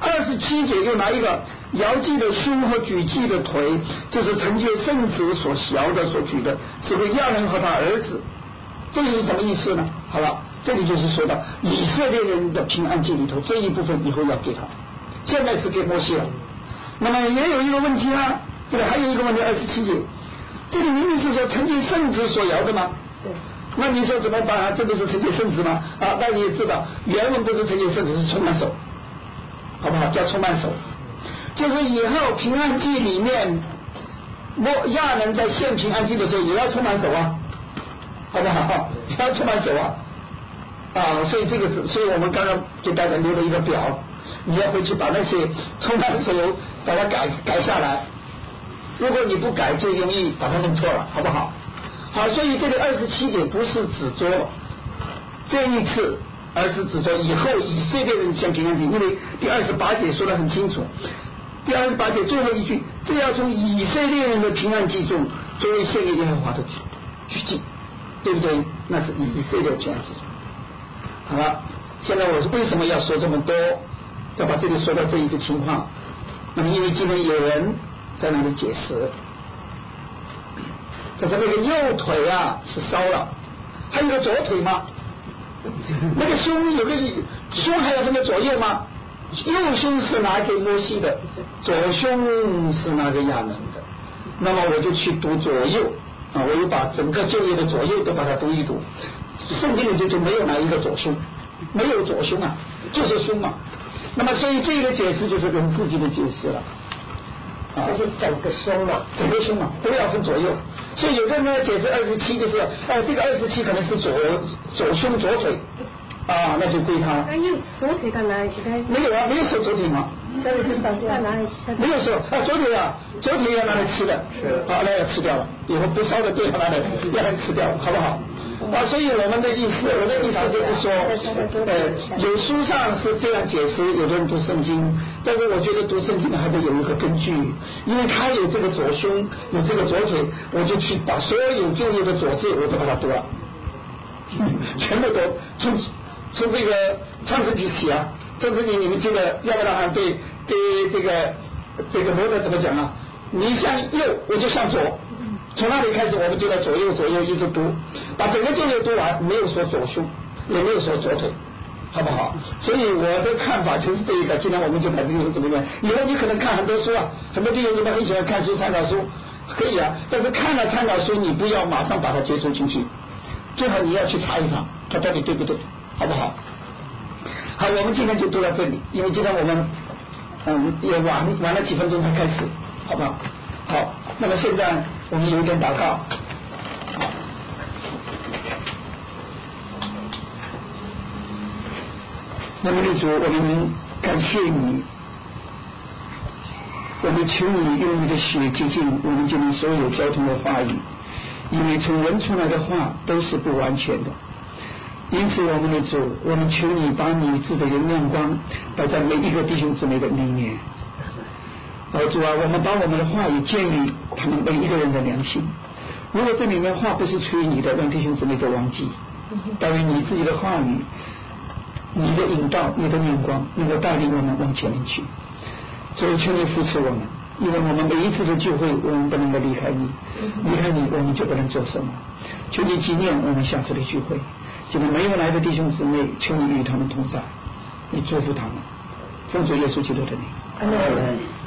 27节又拿一个摇祭的胸和举祭的腿，这是承接圣子所摇的所举的，是个亚伦和他儿子。这是什么意思呢？好了，这里就是说到以色列人的平安祭里头这一部分以后要给他，现在是给摩西了。那么也有一个问题啊，这个还有一个问题，27节，这里明明是说承接圣子所摇的吗？ 对。 那你说怎么办啊？这不是承接圣子吗？啊，那你也知道，原文不是承接圣子，是充满手，好不好？叫充满手，就是以后平安祭里面，亚人在献平安祭的时候也要充满手啊，好不好？也要充满手啊。所以所以我们刚刚给大家留了一个表，你要回去把那些充满手把它改下来。如果你不改，就容易把它弄错了，好不好？好，所以这个27节不是指着这一次，而是指着以后以色列人献平安祭，因为第28节说得很清楚，第28节最后一句，这要从以色列人的平安祭中作为献给耶和华的举祭，对不对？那是以色列平安祭。好了，现在我是为什么要说这么多，要把这里说到这一个情况？那么因为今天有人在那里解释，就是那个右腿啊是烧了，还有个左腿吗？那个胸有个胸还要分个左右吗？右胸是拿给摩西的，左胸是拿给亚伦的。那么我就去读左右啊，我又把整个旧约的左右都把它读一读。圣经里就没有哪一个左胸，没有左胸啊，就是胸嘛。那么所以这个解释就是跟自己的解释了。 就是整个胸嘛， 整个胸嘛，不要分左右。所以有的人呢解释27就是，这个27可能是左胸左腿，那就归他。 左腿在哪里？ 没有啊，没有说左腿吗？ 在哪里？ 没有说左腿要拿来吃的，那要吃掉了，以后不烧的都要拿来吃掉，好不好？所以我的意思就是说，有书上是这样解释，有的人读圣经，但是我觉得读圣经还得有一个根据，因为他有这个左胸，有这个左腿，我就去把所有旧约的左字我都把它读了，全部都从这个创世纪起啊，创世纪你们记得亚伯拉罕对这个摩德怎么讲啊？你向右，我就向左。从那里开始，我们就在左右一直读，把整个旧约读完，没有说左胸，也没有说左腿，好不好？所以我的看法就是这一个。今天我们就把这个怎么样？以后你可能看很多书啊，很多弟兄姊妹很喜欢看书、参考书，可以啊。但是看了参考书，你不要马上把它接收进去，最好你要去查一查，它到底对不对，好不好？好，我们今天就读到这里，因为今天我们也晚了几分钟才开始，好不好？好，那么现在我们有一点祷告。那么主，我们感谢你，我们求你用你的血洁净我们今天所有交通的话语，因为从人出来的话都是不完全的。因此我们的主，我们求你把你自己的亮光摆在每一个弟兄姊妹的里面。主啊，我们把我们的话语建于他们每一个人的良心。如果这里面话不是出于你的，让弟兄姊妹都忘记。但愿你自己的话语、你的引导、你的亮光能够带领我们往前面去。所以求你扶持我们，因为我们每一次的聚会，我们不能够离开你，离开你我们就不能做什么。求你纪念我们下次的聚会。今天没有来的弟兄姊妹，求你与他们同在，你祝福他们，奉主耶稣基督的名。